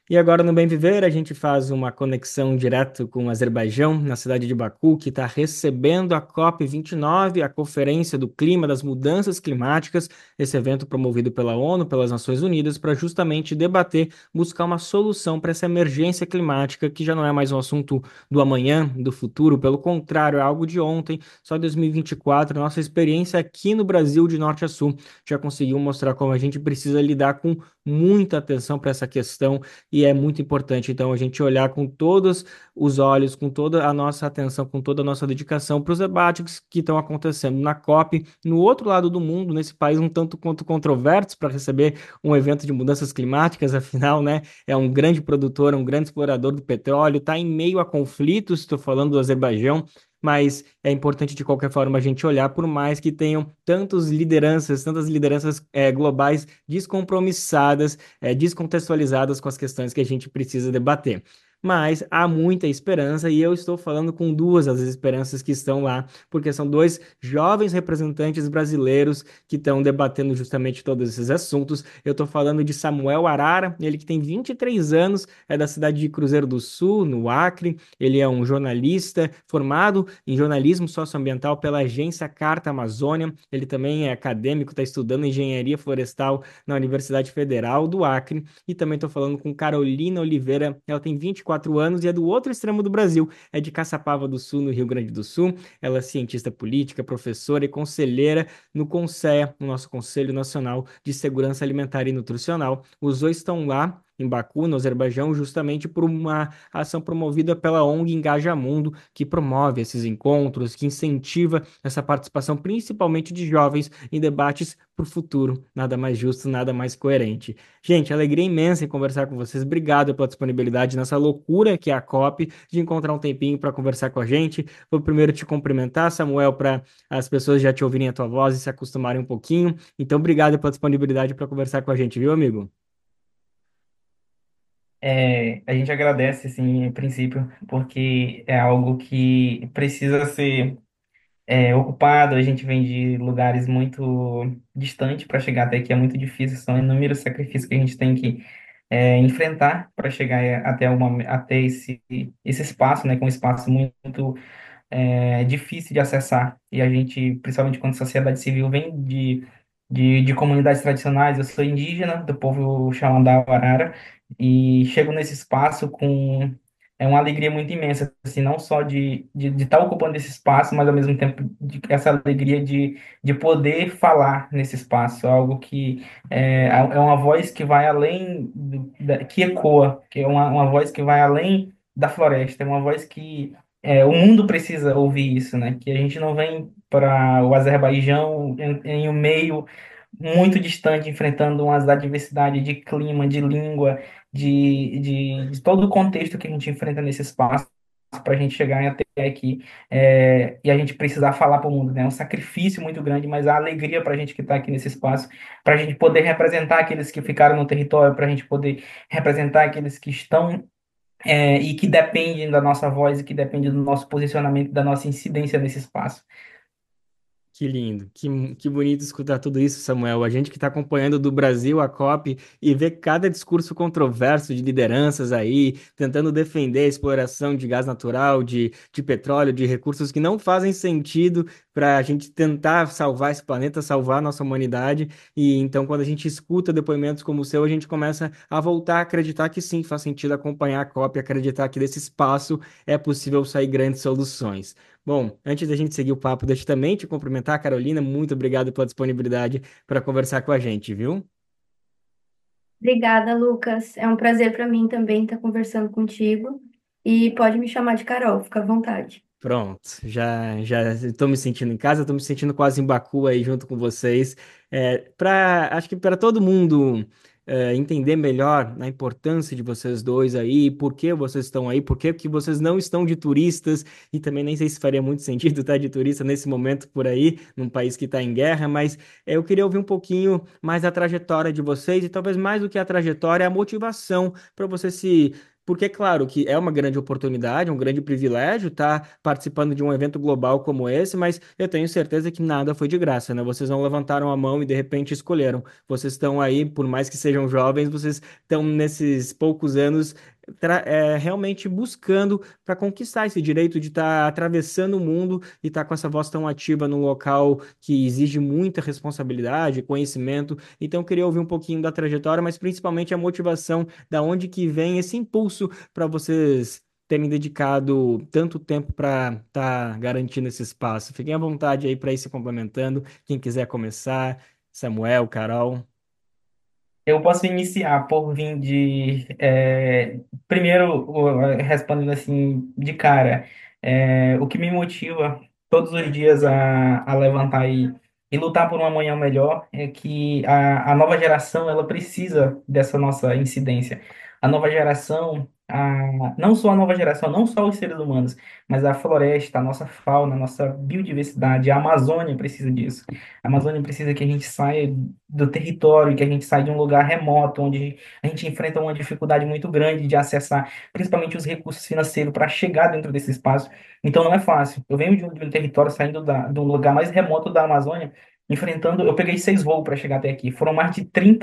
E agora no Bem Viver a gente faz uma conexão direto com o Azerbaijão, na cidade de Baku, que está recebendo a COP29, a Conferência do Clima das Mudanças Climáticas, esse evento promovido pela ONU, pelas Nações Unidas, para justamente debater, buscar uma solução para essa emergência climática, que já não é mais um assunto do amanhã, do futuro, pelo contrário, é algo de ontem, só em 2024. Nossa experiência aqui no Brasil, de norte a sul, já conseguiu mostrar como a gente precisa lidar com muita atenção para essa questão e é muito importante, então, a gente olhar com todos os olhos, com toda a nossa atenção, com toda a nossa dedicação para os debates que estão acontecendo na COP, no outro lado do mundo, nesse país um tanto quanto controverso para receber um evento de mudanças climáticas, afinal, né, é um grande produtor, um grande explorador do petróleo, está em meio a conflitos, estou falando do Azerbaijão, mas é importante de qualquer forma a gente olhar, por mais que tenham tantas lideranças globais descompromissadas, descontextualizadas com as questões que a gente precisa debater. Mas há muita esperança e eu estou falando com duas das esperanças que estão lá, porque são dois jovens representantes brasileiros que estão debatendo justamente todos esses assuntos. Eu estou falando de Samuel Arara, ele que tem 23 anos, é da cidade de Cruzeiro do Sul, no Acre. Ele é um jornalista formado em jornalismo socioambiental pela agência Carta Amazônia. Ele também é acadêmico, está estudando engenharia florestal na Universidade Federal do Acre. E também estou falando com Carolina Oliveira. Ela tem 24 anos e é do outro extremo do Brasil, é de Caçapava do Sul, no Rio Grande do Sul. Ela é cientista política, professora e conselheira no CONSEA, no nosso Conselho Nacional de Segurança Alimentar e Nutricional. Os dois estão lá em Baku, no Azerbaijão, justamente por uma ação promovida pela ONG Engaja Mundo, que promove esses encontros, que incentiva essa participação, principalmente de jovens, em debates para o futuro. Nada mais justo, nada mais coerente. Gente, alegria imensa em conversar com vocês. Obrigado pela disponibilidade nessa loucura que é a COP, de encontrar um tempinho para conversar com a gente. Vou primeiro te cumprimentar, Samuel, para as pessoas já te ouvirem a tua voz e se acostumarem um pouquinho. Então, obrigado pela disponibilidade para conversar com a gente, viu, amigo? A gente agradece, assim, em princípio, porque é algo que precisa ser ocupado. A gente vem de lugares muito distantes para chegar até aqui, é muito difícil, são inúmeros sacrifícios que a gente tem que enfrentar para chegar até esse espaço, né, que é um espaço muito difícil de acessar. E a gente, principalmente quando a sociedade civil vem de comunidades tradicionais, eu sou indígena, do povo Xalanda-Arara, e chego nesse espaço com uma alegria muito imensa, assim, não só de estar ocupando esse espaço, mas ao mesmo tempo essa alegria de poder falar nesse espaço, algo que é uma voz que vai além, que ecoa, que é uma voz que vai além da floresta, é uma voz que o mundo precisa ouvir isso, né? Que a gente não vem para o Azerbaijão em um meio muito distante, enfrentando umas adversidades de clima, de língua, de todo o contexto que a gente enfrenta nesse espaço para a gente chegar até aqui e a gente precisar falar para o mundo, né? É um sacrifício muito grande, mas a alegria para a gente que está aqui nesse espaço, para a gente poder representar aqueles que ficaram no território, para a gente poder representar aqueles que estão e que dependem da nossa voz e que dependem do nosso posicionamento, da nossa incidência nesse espaço. Que lindo, que bonito escutar tudo isso, Samuel. A gente que está acompanhando do Brasil a COP e vê cada discurso controverso de lideranças aí, tentando defender a exploração de gás natural, de petróleo, de recursos que não fazem sentido para a gente tentar salvar esse planeta, salvar a nossa humanidade. E então, quando a gente escuta depoimentos como o seu, a gente começa a voltar a acreditar que sim, faz sentido acompanhar a COP, acreditar que desse espaço é possível sair grandes soluções. Bom, antes da gente seguir o papo, deixa eu também te cumprimentar, Carolina. Muito obrigado pela disponibilidade para conversar com a gente, viu? Obrigada, Lucas. É um prazer para mim também estar conversando contigo. E pode me chamar de Carol, fica à vontade. Pronto, já estou me sentindo em casa, estou me sentindo quase em Baku aí junto com vocês. Acho que para todo mundo entender melhor a importância de vocês dois aí, por que vocês estão aí, por que vocês não estão de turistas, e também nem sei se faria muito sentido estar de turista nesse momento por aí, num país que está em guerra, mas eu queria ouvir um pouquinho mais da trajetória de vocês, e talvez mais do que a trajetória, a motivação para você se porque, claro, que é uma grande oportunidade, um grande privilégio estar participando de um evento global como esse, mas eu tenho certeza que nada foi de graça, né? Vocês não levantaram a mão e de repente escolheram. Vocês estão aí, por mais que sejam jovens, vocês estão nesses poucos anos realmente buscando para conquistar esse direito de estar atravessando o mundo e estar com essa voz tão ativa num local que exige muita responsabilidade, conhecimento. Então, eu queria ouvir um pouquinho da trajetória, mas principalmente a motivação, da onde que vem esse impulso para vocês terem dedicado tanto tempo para estar garantindo esse espaço. Fiquem à vontade aí para ir se complementando. Quem quiser começar, Samuel, Carol. Eu posso iniciar por vir primeiro, respondendo assim de cara, o que me motiva todos os dias a levantar e lutar por um amanhã melhor é que a nova geração, ela precisa dessa nossa incidência. A nova geração, não só a nova geração, não só os seres humanos, mas a floresta, a nossa fauna, a nossa biodiversidade, a Amazônia precisa disso. A Amazônia precisa que a gente saia do território, que a gente sai de um lugar remoto, onde a gente enfrenta uma dificuldade muito grande de acessar, principalmente os recursos financeiros, para chegar dentro desse espaço. Então não é fácil. Eu venho de um território saindo de um lugar mais remoto da Amazônia, enfrentando. Eu peguei 6 voos para chegar até aqui. Foram mais de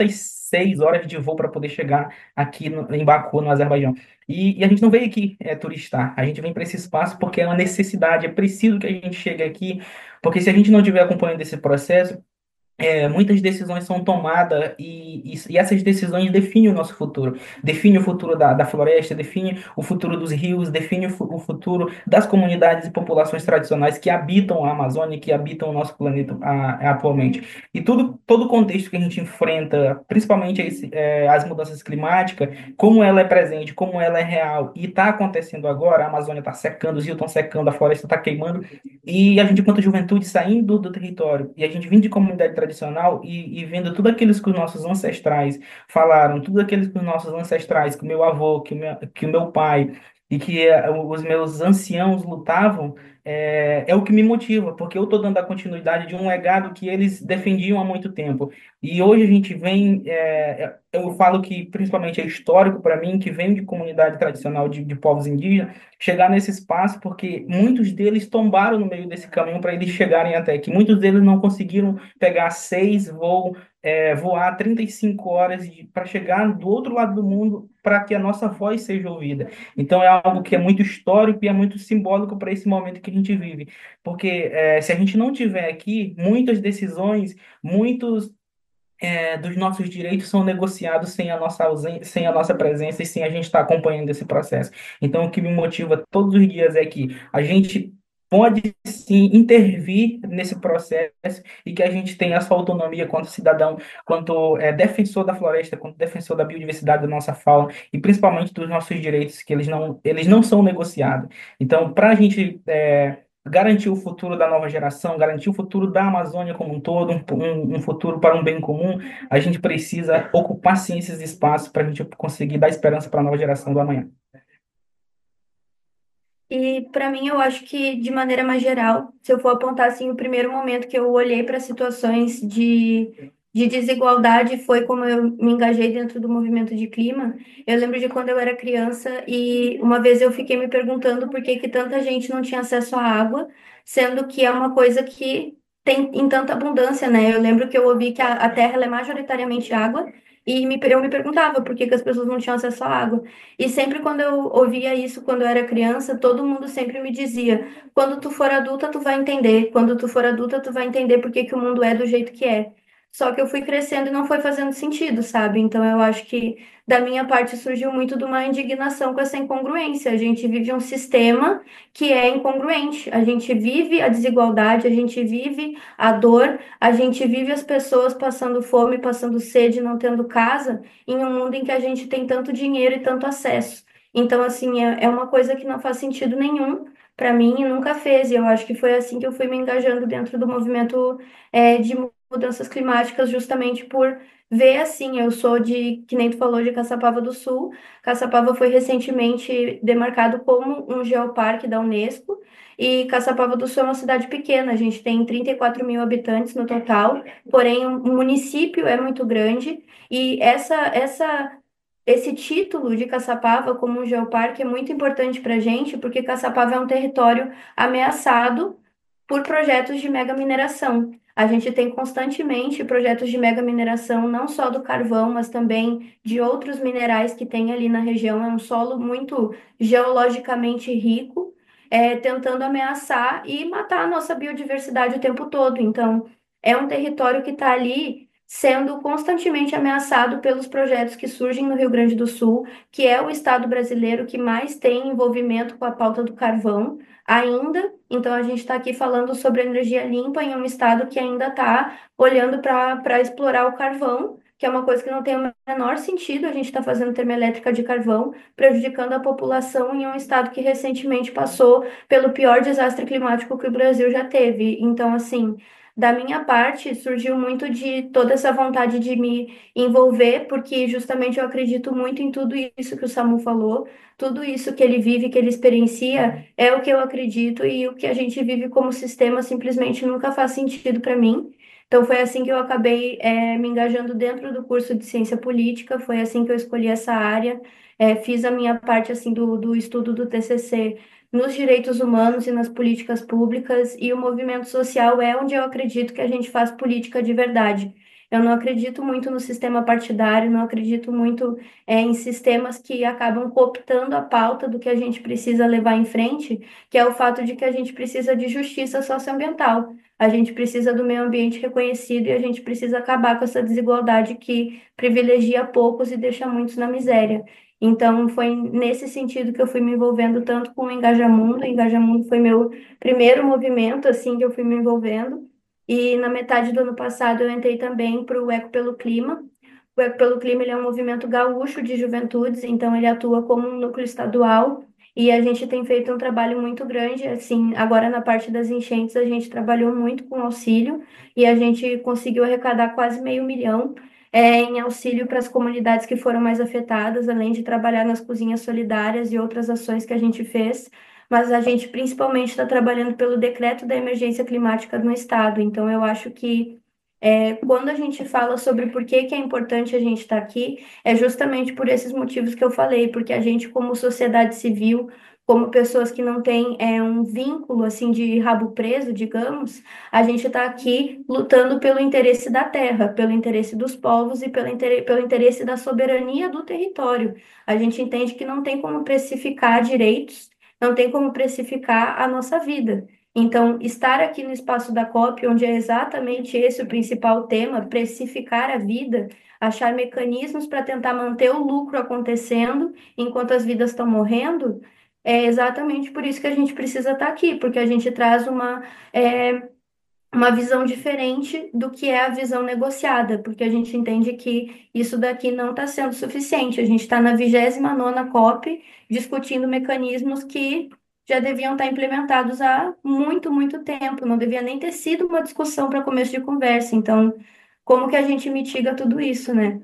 36 horas de voo para poder chegar aqui em Baku, no Azerbaijão. E a gente não veio aqui turistar, a gente vem para esse espaço porque é uma necessidade, é preciso que a gente chegue aqui, porque se a gente não estiver acompanhando esse processo, muitas decisões são tomadas e essas decisões definem o nosso futuro. Define o futuro da floresta, define o futuro dos rios, define o futuro das comunidades e populações tradicionais que habitam a Amazônia, que habitam o nosso planeta atualmente. E todo o contexto que a gente enfrenta, principalmente as mudanças climáticas, como ela é presente, como ela é real e está acontecendo agora, a Amazônia está secando, os rios estão secando, a floresta está queimando, e a gente, enquanto juventude, saindo do território, e a gente vindo de comunidade tradicional e vendo tudo aquilo que os nossos ancestrais falaram, tudo aquilo que os nossos ancestrais, que o meu avô, que o meu pai e que os meus anciãos lutavam, é o que me motiva, porque eu estou dando a continuidade de um legado que eles defendiam há muito tempo. E hoje a gente vem, eu falo que principalmente é histórico para mim, que vem de comunidade tradicional de povos indígenas, chegar nesse espaço, porque muitos deles tombaram no meio desse caminho para eles chegarem até aqui. Muitos deles não conseguiram pegar 6 voos, voar 35 horas para chegar do outro lado do mundo para que a nossa voz seja ouvida. Então é algo que é muito histórico e é muito simbólico para esse momento que a gente vive. Porque se a gente não tiver aqui, muitas decisões, muitos dos nossos direitos são negociados sem a nossa ausência, sem a nossa presença e sem a gente estar acompanhando esse processo. Então, o que me motiva todos os dias é que a gente pode sim intervir nesse processo e que a gente tenha a sua autonomia quanto cidadão, quanto defensor da floresta, quanto defensor da biodiversidade da nossa fauna e principalmente dos nossos direitos, que eles não são negociados. Então, para a gente garantir o futuro da nova geração, garantir o futuro da Amazônia como um todo, um futuro para um bem comum, a gente precisa ocupar sim esses espaços para a gente conseguir dar esperança para a nova geração do amanhã. E para mim, eu acho que, de maneira mais geral, se eu for apontar assim, o primeiro momento que eu olhei para situações de desigualdade foi como eu me engajei dentro do movimento de clima. Eu lembro de quando eu era criança e uma vez eu fiquei me perguntando por que que tanta gente não tinha acesso à água, sendo que é uma coisa que tem em tanta abundância, né? Eu lembro que eu ouvi que a Terra ela é majoritariamente água. Eu me perguntava por que que as pessoas não tinham acesso à água. E sempre quando eu ouvia isso, quando eu era criança, todo mundo sempre me dizia: quando tu for adulta, tu vai entender. Quando tu for adulta, tu vai entender por que que o mundo é do jeito que é. Só que eu fui crescendo e não foi fazendo sentido, sabe? Então eu acho que da minha parte surgiu muito de uma indignação com essa incongruência. A gente vive um sistema que é incongruente. A gente vive a desigualdade, a gente vive a dor, a gente vive as pessoas passando fome, passando sede, não tendo casa em um mundo em que a gente tem tanto dinheiro e tanto acesso. Então, assim, é uma coisa que não faz sentido nenhum para mim e nunca fez. E eu acho que foi assim que eu fui me engajando dentro do movimento de mudanças climáticas, justamente por ver assim. Eu sou que nem tu falou, de Caçapava do Sul. Caçapava foi recentemente demarcado como um geoparque da Unesco. E Caçapava do Sul é uma cidade pequena, a gente tem 34 mil habitantes no total, porém o município é muito grande. E essa esse título de Caçapava como um geoparque é muito importante para a gente, porque Caçapava é um território ameaçado por projetos de mega mineração. A gente tem constantemente projetos de mega mineração, não só do carvão, mas também de outros minerais que tem ali na região. É um solo muito geologicamente rico, tentando ameaçar e matar a nossa biodiversidade o tempo todo. Então, é um território que está ali sendo constantemente ameaçado pelos projetos que surgem no Rio Grande do Sul, que é o estado brasileiro que mais tem envolvimento com a pauta do carvão ainda. Então, a gente está aqui falando sobre energia limpa em um estado que ainda está olhando para explorar o carvão, que é uma coisa que não tem o menor sentido. A gente está fazendo termoelétrica de carvão, prejudicando a população em um estado que recentemente passou pelo pior desastre climático que o Brasil já teve. Então, assim. Da minha parte, surgiu muito de toda essa vontade de me envolver, porque justamente eu acredito muito em tudo isso que o Samu falou, tudo isso que ele vive, que ele experiencia, é o que eu acredito e o que a gente vive como sistema simplesmente nunca faz sentido para mim. Então foi assim que eu acabei me engajando dentro do curso de ciência política, foi assim que eu escolhi essa área, fiz a minha parte assim do estudo do TCC nos direitos humanos e nas políticas públicas, e o movimento social é onde eu acredito que a gente faz política de verdade. Eu não acredito muito no sistema partidário, não acredito muito em sistemas que acabam cooptando a pauta do que a gente precisa levar em frente, que é o fato de que a gente precisa de justiça socioambiental. A gente precisa do meio ambiente reconhecido e a gente precisa acabar com essa desigualdade que privilegia poucos e deixa muitos na miséria. Então, foi nesse sentido que eu fui me envolvendo tanto com o Engajamundo. O Engajamundo foi meu primeiro movimento, assim, que eu fui me envolvendo. E na metade do ano passado eu entrei também para o Eco pelo Clima. O Eco pelo Clima, ele é um movimento gaúcho de juventudes, então ele atua como um núcleo estadual. E a gente tem feito um trabalho muito grande, assim, agora na parte das enchentes a gente trabalhou muito com auxílio e a gente conseguiu arrecadar quase 500 mil em auxílio para as comunidades que foram mais afetadas, além de trabalhar nas cozinhas solidárias e outras ações que a gente fez. Mas a gente principalmente está trabalhando pelo decreto da emergência climática no estado. Então, eu acho que quando a gente fala sobre por que que é importante a gente estar aqui, é justamente por esses motivos que eu falei, porque a gente, como sociedade civil, como pessoas que não têm um vínculo assim de rabo preso, digamos, a gente está aqui lutando pelo interesse da terra, pelo interesse dos povos e pelo interesse da soberania do território. A gente entende que não tem como precificar direitos, não tem como precificar a nossa vida. Então, estar aqui no espaço da COP, onde é exatamente esse o principal tema, precificar a vida, achar mecanismos para tentar manter o lucro acontecendo enquanto as vidas estão morrendo, é exatamente por isso que a gente precisa estar aqui, porque a gente traz é, uma visão diferente do que é a visão negociada, porque a gente entende que isso daqui não está sendo suficiente. A gente está na 29ª COP discutindo mecanismos que já deviam estar implementados há muito, muito tempo. Não devia nem ter sido uma discussão para começo de conversa. Então, como que a gente mitiga tudo isso, né?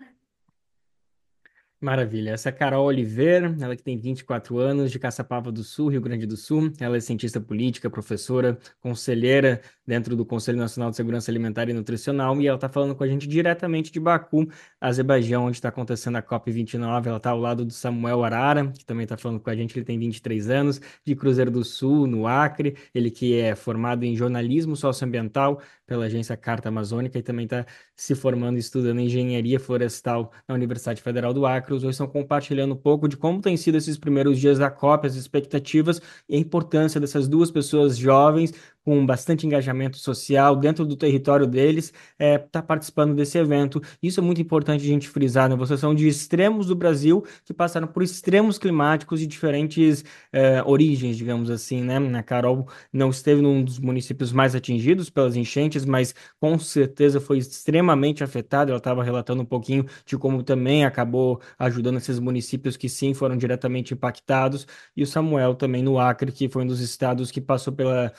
Maravilha. Essa é a Carol Oliveira, ela que tem 24 anos, de Caçapava do Sul, Rio Grande do Sul. Ela é cientista política, professora, conselheira dentro do Conselho Nacional de Segurança Alimentar e Nutricional, e ela está falando com a gente diretamente de Baku, Azerbaijão, onde está acontecendo a COP29. Ela está ao lado do Samuel Arara, que também está falando com a gente, ele tem 23 anos, de Cruzeiro do Sul, no Acre. Ele que é formado em jornalismo socioambiental pela agência Carta Amazônica e também está se formando e estudando engenharia florestal na Universidade Federal do Acre. Os dois estão compartilhando um pouco de como têm sido esses primeiros dias da COP, as expectativas e a importância dessas duas pessoas jovens com bastante engajamento social dentro do território deles, tá participando desse evento. Isso é muito importante a gente frisar, né? Vocês são de extremos do Brasil que passaram por extremos climáticos de diferentes origens, digamos assim, né? A Carol não esteve num dos municípios mais atingidos pelas enchentes, mas com certeza foi extremamente afetada. Ela estava relatando um pouquinho de como também acabou ajudando esses municípios que sim foram diretamente impactados. E o Samuel também no Acre, que foi um dos estados que passou pelos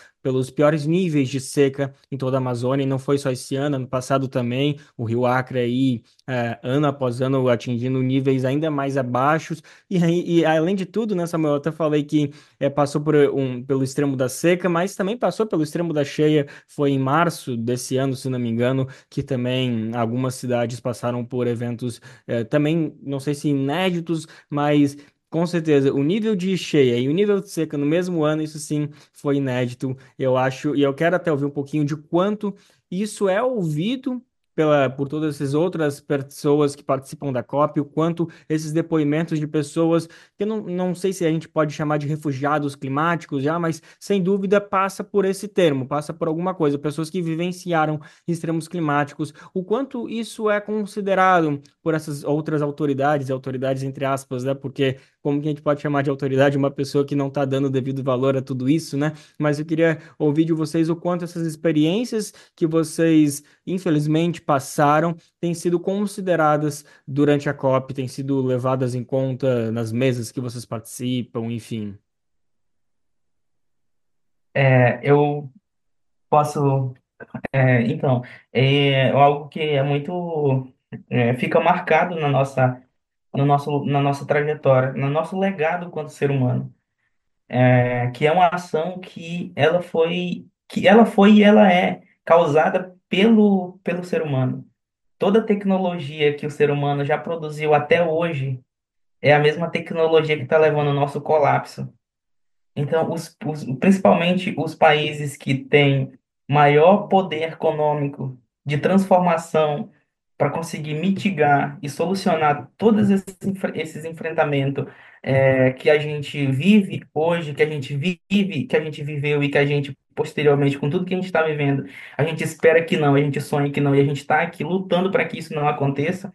os piores níveis de seca em toda a Amazônia, e não foi só esse ano, ano passado também, o Rio Acre aí, ano após ano, atingindo níveis ainda mais abaixos, e além de tudo, né, Samuel, eu até falei que passou pelo extremo da seca, mas também passou pelo extremo da cheia, foi em março desse ano, se não me engano, que também algumas cidades passaram por eventos também, não sei se inéditos, mas com certeza, o nível de cheia e o nível de seca no mesmo ano, isso sim foi inédito, eu acho, e eu quero até ouvir um pouquinho de quanto isso é ouvido por todas essas outras pessoas que participam da COP, o quanto esses depoimentos de pessoas, que eu não sei se a gente pode chamar de refugiados climáticos já, mas sem dúvida passa por esse termo, passa por alguma coisa, pessoas que vivenciaram extremos climáticos, o quanto isso é considerado por essas outras autoridades, autoridades entre aspas, né? Porque como que a gente pode chamar de autoridade uma pessoa que não está dando o devido valor a tudo isso, né? Mas eu queria ouvir de vocês o quanto essas experiências que vocês, infelizmente, passaram têm sido consideradas durante a COP, têm sido levadas em conta nas mesas que vocês participam, enfim. Eu posso, então, algo que é muito, fica marcado na nossa, no nosso, na nossa trajetória, no nosso legado enquanto ser humano, que é uma ação que ela foi e ela é causada pelo ser humano. Toda tecnologia que o ser humano já produziu até hoje é a mesma tecnologia que está levando ao nosso colapso. Então, principalmente os países que têm maior poder econômico de transformação para conseguir mitigar e solucionar todos esses enfrentamentos que a gente vive hoje, que a gente viveu e que a gente posteriormente, com tudo que a gente está vivendo, a gente espera que não, a gente sonha que não, e a gente está aqui lutando para que isso não aconteça.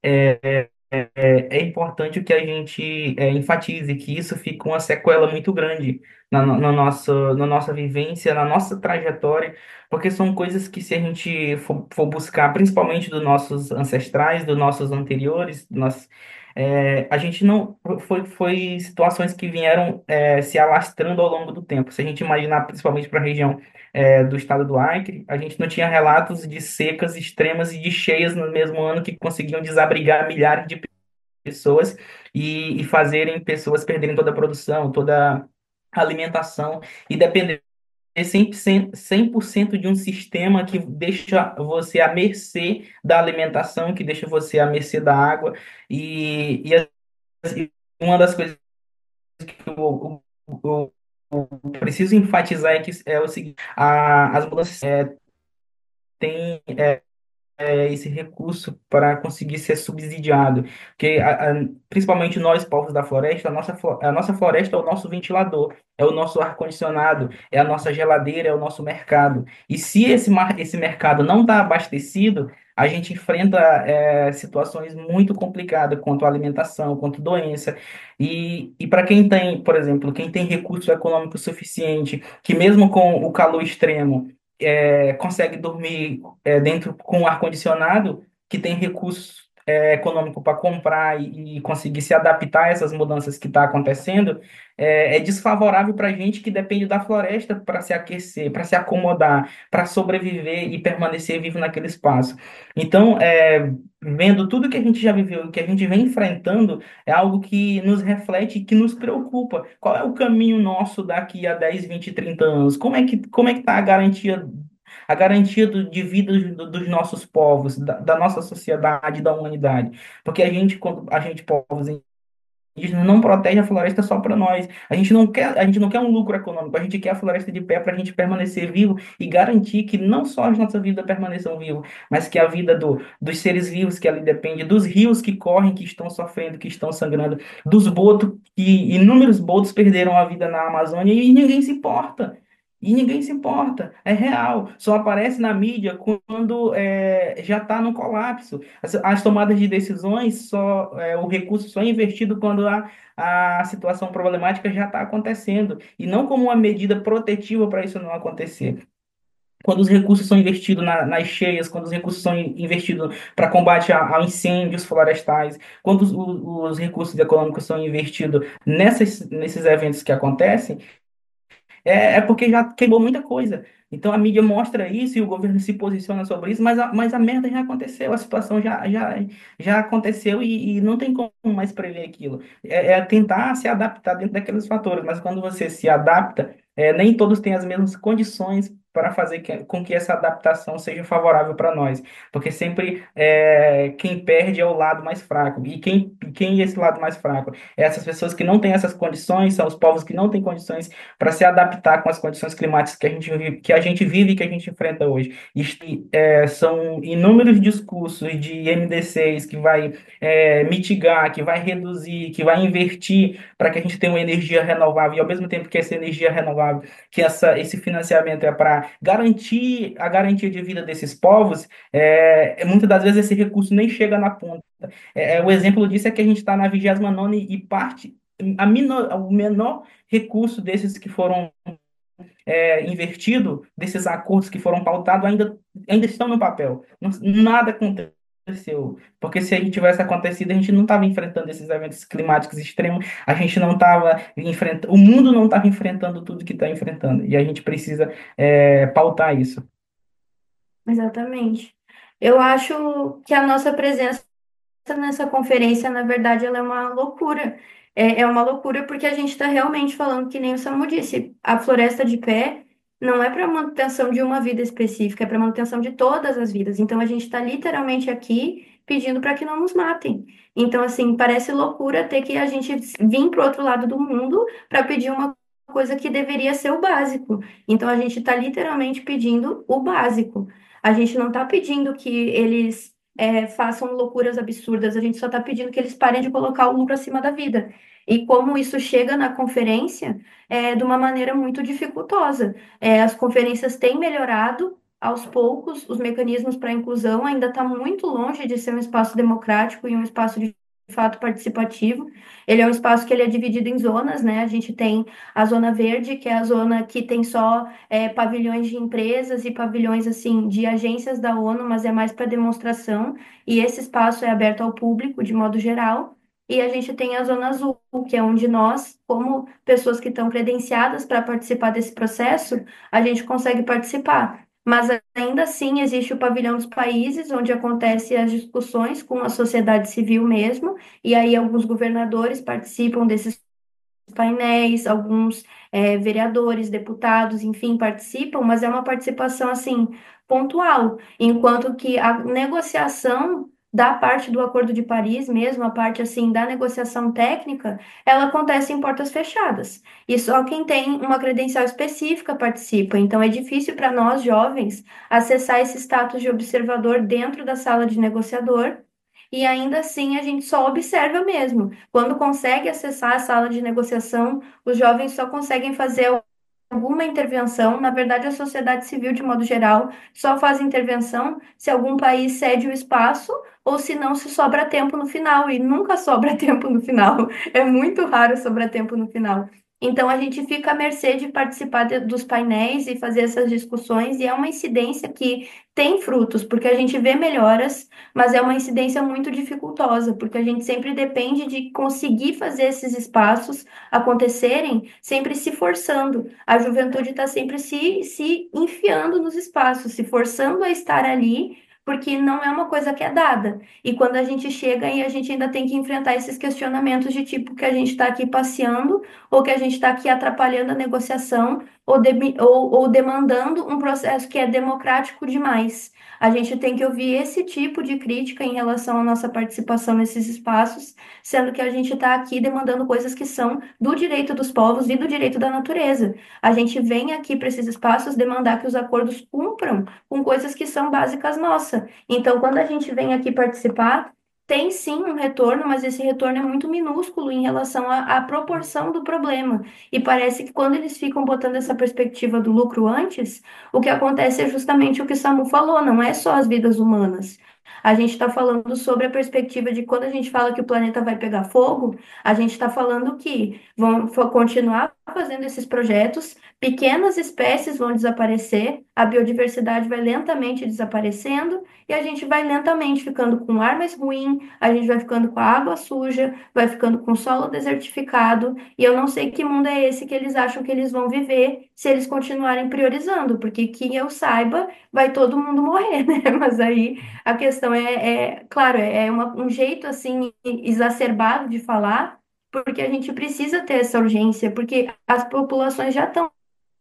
É importante que a gente enfatize que isso fica uma sequela muito grande na nossa vivência, na nossa trajetória, porque são coisas que se a gente for buscar, principalmente dos nossos ancestrais, dos nossos anteriores, a gente não foi situações que vieram se alastrando ao longo do tempo. Se a gente imaginar, principalmente para a região do estado do Acre, a gente não tinha relatos de secas extremas e de cheias no mesmo ano que conseguiam desabrigar milhares de pessoas e fazerem pessoas perderem toda a produção, toda a alimentação e depender 100% de um sistema que deixa você à mercê da alimentação, que deixa você à mercê da água. E uma das coisas que eu preciso enfatizar é o seguinte: as mudanças têm esse recurso para conseguir ser subsidiado. Porque, principalmente nós, povos da floresta, a nossa floresta é o nosso ventilador, é o nosso ar-condicionado, é a nossa geladeira, é o nosso mercado. E se esse mercado não está abastecido, a gente enfrenta situações muito complicadas quanto à alimentação, quanto doença. E para quem tem, por exemplo, quem tem recurso econômico suficiente, que mesmo com o calor extremo, consegue dormir dentro com ar-condicionado, que tem recurso econômico para comprar e conseguir se adaptar a essas mudanças que está acontecendo, é desfavorável para a gente que depende da floresta para se aquecer, para se acomodar, para sobreviver e permanecer vivo naquele espaço. Então, vendo tudo que a gente já viveu e que a gente vem enfrentando, é algo que nos reflete e que nos preocupa. Qual é o caminho nosso daqui a 10, 20, 30 anos? Como é que está a garantia de vida dos nossos povos, da nossa sociedade, da humanidade? Porque quando a gente, povos indígenas, não protege a floresta só para nós. A gente não quer um lucro econômico, a gente quer a floresta de pé para a gente permanecer vivo e garantir que não só as nossas vidas permaneçam vivas, mas que a vida dos seres vivos que ali depende, dos rios que correm, que estão sofrendo, que estão sangrando, dos botos, que inúmeros botos perderam a vida na Amazônia e ninguém se importa. E ninguém se importa, é real. Só aparece na mídia quando já está no colapso. As tomadas de decisões, o recurso só é investido quando a situação problemática já está acontecendo, e não como uma medida protetiva para isso não acontecer. Quando os recursos são investidos nas cheias, quando os recursos são investidos para combate a incêndios florestais, quando os recursos econômicos são investidos nesses eventos que acontecem, é porque já queimou muita coisa. Então a mídia mostra isso e o governo se posiciona sobre isso, mas a merda já aconteceu, a situação já aconteceu e não tem como mais prever aquilo. É tentar se adaptar dentro daqueles fatores, mas quando você se adapta, nem todos têm as mesmas condições para fazer com que essa adaptação seja favorável para nós, porque sempre quem perde é o lado mais fraco. E quem é esse lado mais fraco? Essas pessoas que não têm essas condições, são os povos que não têm condições para se adaptar com as condições climáticas que a gente vive e que a gente enfrenta hoje. São inúmeros discursos de MDCs que vai mitigar, que vai reduzir, que vai invertir para que a gente tenha uma energia renovável e ao mesmo tempo que essa energia renovável, que esse financiamento é para garantir a garantia de vida desses povos, muitas das vezes esse recurso nem chega na ponta. O exemplo disso é que a gente está na 29ª e parte, o menor recurso desses que foram invertido, desses acordos que foram pautados, ainda estão no papel. Nada aconteceu. Porque se a gente tivesse acontecido, a gente não estava enfrentando esses eventos climáticos extremos, a gente não estava enfrentando, o mundo não estava enfrentando tudo que está enfrentando. E a gente precisa pautar isso. Exatamente. Eu acho que a nossa presença nessa conferência, na verdade, ela é uma loucura. É uma loucura porque a gente está realmente falando, que nem o Samu disse, a floresta de pé não é para manutenção de uma vida específica, é para manutenção de todas as vidas. Então, a gente está literalmente aqui pedindo para que não nos matem. Então, assim, parece loucura ter que a gente vir para o outro lado do mundo para pedir uma coisa que deveria ser o básico. Então, a gente está literalmente pedindo o básico. A gente não está pedindo que eles façam loucuras absurdas, a gente só está pedindo que eles parem de colocar o lucro acima da vida. E como isso chega na conferência de uma maneira muito dificultosa. As conferências têm melhorado aos poucos, os mecanismos para a inclusão ainda está muito longe de ser um espaço democrático e um espaço de fato participativo. Ele é um espaço que ele é dividido em zonas, né? A gente tem a zona verde, que é a zona que tem só pavilhões de empresas e pavilhões assim de agências da ONU, mas é mais para demonstração, e esse espaço é aberto ao público de modo geral. E a gente tem a zona azul, que é onde nós, como pessoas que estão credenciadas para participar desse processo, a gente consegue participar. Mas ainda assim existe o pavilhão dos países, onde acontecem as discussões com a sociedade civil mesmo, e aí alguns governadores participam desses painéis, alguns vereadores, deputados, enfim, participam, mas é uma participação assim pontual, enquanto que a negociação da parte do Acordo de Paris mesmo, a parte assim da negociação técnica, ela acontece em portas fechadas. E só quem tem uma credencial específica participa. Então é difícil para nós jovens acessar esse status de observador dentro da sala de negociador. E ainda assim a gente só observa mesmo. Quando consegue acessar a sala de negociação, os jovens só conseguem fazer alguma intervenção. Na verdade, a sociedade civil, de modo geral, só faz intervenção se algum país cede o espaço ou se não se sobra tempo no final. E nunca sobra tempo no final. É muito raro sobrar tempo no final. Então, a gente fica à mercê de participar dos painéis e fazer essas discussões, e é uma incidência que tem frutos, porque a gente vê melhoras, mas é uma incidência muito dificultosa, porque a gente sempre depende de conseguir fazer esses espaços acontecerem, sempre se forçando. A juventude está sempre se enfiando nos espaços, se forçando a estar ali, porque não é uma coisa que é dada. E quando a gente chega e a gente ainda tem que enfrentar esses questionamentos de tipo que a gente está aqui passeando, ou que a gente está aqui atrapalhando a negociação, ou demandando um processo que é democrático demais. A gente tem que ouvir esse tipo de crítica em relação à nossa participação nesses espaços, sendo que a gente está aqui demandando coisas que são do direito dos povos e do direito da natureza. A gente vem aqui para esses espaços demandar que os acordos cumpram com coisas que são básicas nossas. Então, quando a gente vem aqui participar, tem sim um retorno, mas esse retorno é muito minúsculo em relação à proporção do problema. E parece que quando eles ficam botando essa perspectiva do lucro antes, o que acontece é justamente o que o Samu falou, não é só as vidas humanas. A gente está falando sobre a perspectiva de quando a gente fala que o planeta vai pegar fogo, a gente está falando que continuar fazendo esses projetos, pequenas espécies vão desaparecer, a biodiversidade vai lentamente desaparecendo e a gente vai lentamente ficando com o ar mais ruim, a gente vai ficando com a água suja, vai ficando com o solo desertificado, e eu não sei que mundo é esse que eles acham que eles vão viver se eles continuarem priorizando, porque que eu saiba, vai todo mundo morrer, né? Mas aí a questão claro, um jeito assim exacerbado de falar, porque a gente precisa ter essa urgência, porque as populações já estão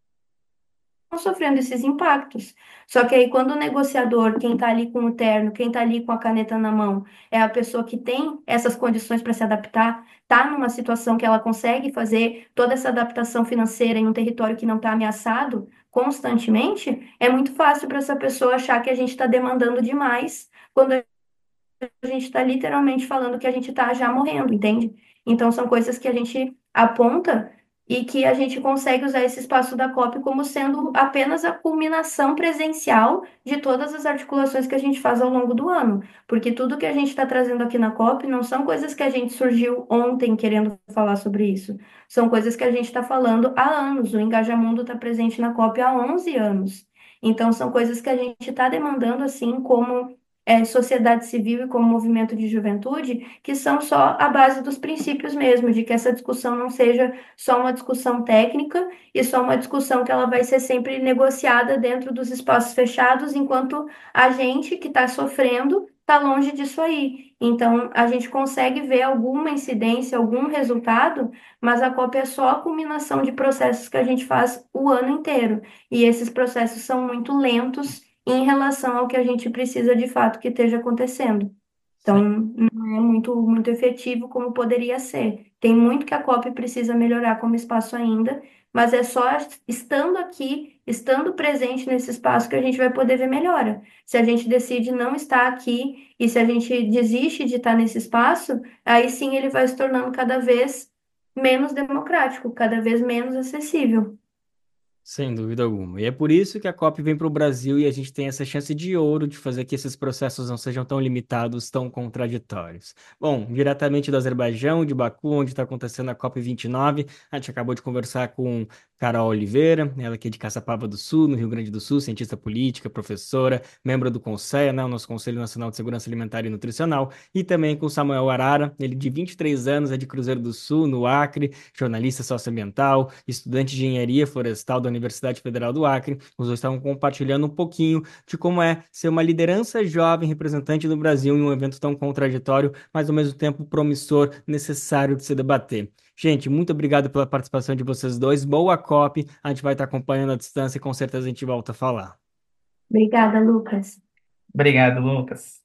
sofrendo esses impactos. Só que aí, quando o negociador, quem está ali com o terno, quem está ali com a caneta na mão, é a pessoa que tem essas condições para se adaptar, está numa situação que ela consegue fazer toda essa adaptação financeira em um território que não está ameaçado constantemente, é muito fácil para essa pessoa achar que a gente está demandando demais, quando a gente está literalmente falando que a gente está já morrendo, entende? Então, são coisas que a gente aponta e que a gente consegue usar esse espaço da COP como sendo apenas a culminação presencial de todas as articulações que a gente faz ao longo do ano. Porque tudo que a gente está trazendo aqui na COP não são coisas que a gente surgiu ontem querendo falar sobre isso. São coisas que a gente está falando há anos. O Engajamundo está presente na COP há 11 anos. Então, são coisas que a gente está demandando, assim, como sociedade civil e como movimento de juventude, que são só a base dos princípios mesmo, de que essa discussão não seja só uma discussão técnica e só uma discussão que ela vai ser sempre negociada dentro dos espaços fechados, enquanto a gente que está sofrendo está longe disso aí. Então, a gente consegue ver alguma incidência, algum resultado, mas a COP é só a culminação de processos que a gente faz o ano inteiro. E esses processos são muito lentos em relação ao que a gente precisa de fato que esteja acontecendo. Então, não é muito efetivo como poderia ser. Tem muito que a COP precisa melhorar como espaço ainda, mas é só estando aqui, estando presente nesse espaço, que a gente vai poder ver melhora. Se a gente decide não estar aqui e se a gente desiste de estar nesse espaço, aí sim ele vai se tornando cada vez menos democrático, cada vez menos acessível. Sem dúvida alguma. E é por isso que a COP vem para o Brasil e a gente tem essa chance de ouro de fazer que esses processos não sejam tão limitados, tão contraditórios. Bom, diretamente do Azerbaijão, de Baku, onde está acontecendo a COP 29, a gente acabou de conversar com Carol Oliveira, ela que é de Caçapava do Sul, no Rio Grande do Sul, cientista política, professora, membro do CONSEA, né, o nosso Conselho Nacional de Segurança Alimentar e Nutricional, e também com Samuel Arara, ele de 23 anos, é de Cruzeiro do Sul, no Acre, jornalista socioambiental, estudante de engenharia florestal da Universidade Federal do Acre. Os dois estavam compartilhando um pouquinho de como é ser uma liderança jovem representante do Brasil em um evento tão contraditório, mas ao mesmo tempo promissor, necessário de se debater. Gente, muito obrigado pela participação de vocês dois. Boa COP. A gente vai estar acompanhando à distância e com certeza a gente volta a falar. Obrigada, Lucas. Obrigado, Lucas.